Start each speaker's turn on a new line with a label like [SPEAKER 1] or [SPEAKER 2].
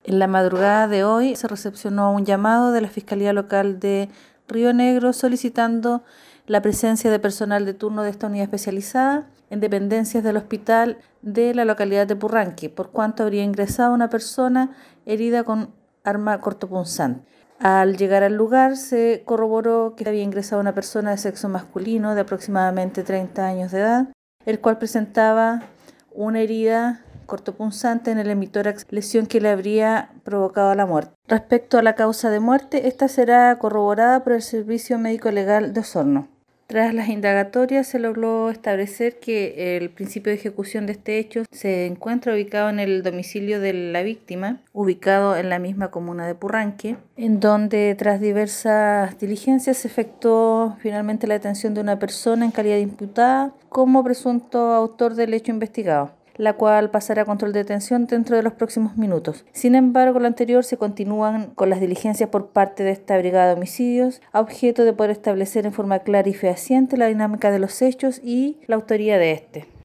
[SPEAKER 1] En la madrugada de hoy se recepcionó un llamado de la Fiscalía Local de Río Negro solicitando la presencia de personal de turno de esta unidad especializada en dependencias del hospital de la localidad de Purranque, por cuanto habría ingresado una persona herida con arma cortopunzante. Al llegar al lugar se corroboró que había ingresado una persona de sexo masculino de aproximadamente 30 años de edad, el cual presentaba una herida cortopunzante en el hemitórax, lesión que le habría provocado la muerte. Respecto a la causa de muerte, esta será corroborada por el Servicio Médico Legal de Osorno. Tras las indagatorias se logró establecer que el principio de ejecución de este hecho se encuentra ubicado en el domicilio de la víctima, ubicado en la misma comuna de Purranque, en donde tras diversas diligencias se efectuó finalmente la detención de una persona en calidad de imputada como presunto autor del hecho investigado, la cual pasará a control de detención dentro de los próximos minutos. Sin embargo, lo anterior se continúan con las diligencias por parte de esta brigada de homicidios, a objeto de poder establecer en forma clara y fehaciente la dinámica de los hechos y la autoría de este.